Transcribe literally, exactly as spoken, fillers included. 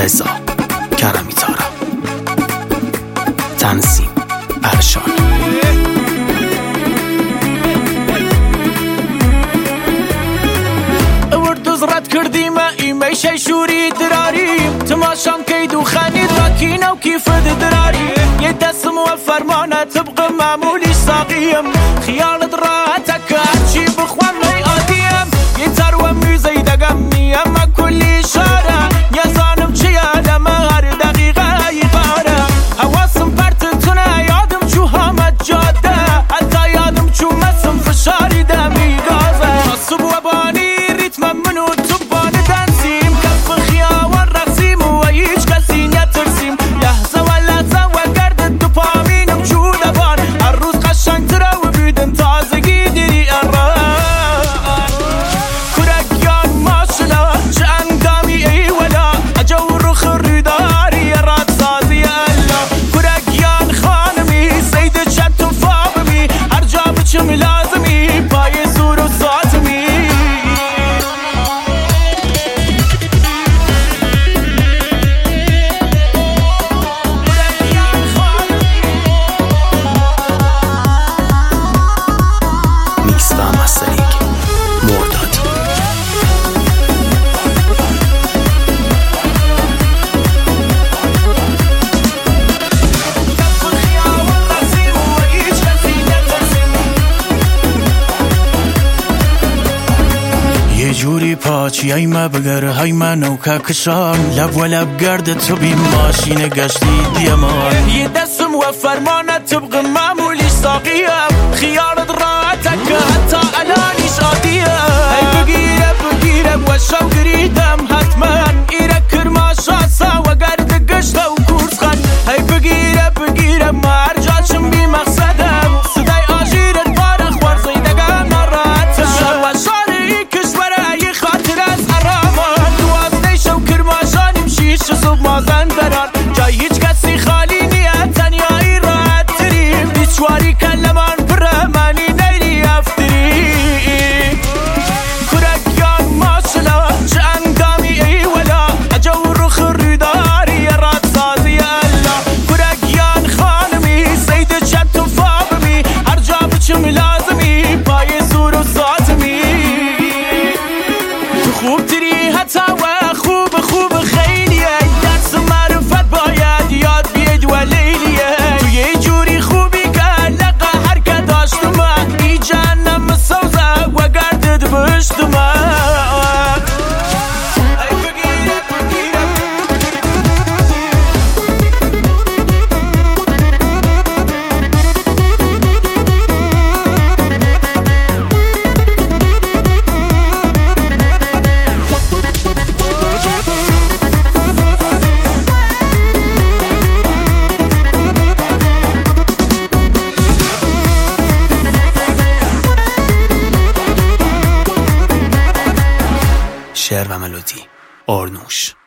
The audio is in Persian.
رضا کرمی تارا، تنظیم ارشان. وردوز رد کردیم ایمه شی شوری دراریم، تماشام کید و خانید راکینه و کیف دراریم. یه دستم و فرمانه طبق معمولی ساقیم، خیالت راحتك هرچی بخوام لی آدیم. یه تر و میزی دگم نیم کلی شاره، یزانم چیه لما هر دقیقه ایقاره. حواسم پرتتونه یادم چو همه جاده، حتی یادم چو مسم فشاری دمی گازه. نصب و بانی ریتم منو تو بانه دنسیم، کف خیاوان رقصیم و هیچ کسی نترسیم. لحظه و لحظه و گرد تو پامینم چو دبان، هر روز قشنگ تره و بیدن تازگی دیری اران. کرگیان ماشنا چه اندامی ای ولا، اجو رو خریداری راد سازی الا. کرگیان خانمی سید چند تو فابمی، هر جا بچم لازمی پای زور و ساتمی. میکس و مسترینگ مرداد. یه جوری پاچی های ما بگر های ما نوکا کشان، لب و لب گرد تو بی ماشین گشتی دیمان. یه دستم و فرمانه طبق معمولی ساقیم، خیالت راحتك حتی الانیش عادیه. ای بگیره بگیره و شو گریدم حتما، ایره کرما شاسا و گرد گشت و کورس خان. ای بگیره بگیره ما هر جاشم بی مقصدم، صدای آجیرت بارخ ورزی دگم نراحتم. شر و شاری کشوره یه خاطر از ارامان، دوازده شو کرما جانیم شیش صبح مازن دران. جای هیچ کسی خالی نیه تنیایی راحت تریم، بیچواری کلمان برمانی نیری افتری. کرگیان ماشلا چه اندامی ای ولا، اجو رو خریداری راد سازی الا. کرگیان خانمی سید چند تو فابمی، هر جا بچم لازمی پای زور و ساتمی. تو خوب تری حتی و خوب خوب خیلیه، درس معرفت باید یاد بید و لیلیه. تو یه جوری خوبی که لقا هر که داشتم، ای جهنم سوزه و گردد بشتم. ای بگیره بگیره شعر و ملودی آرنوش.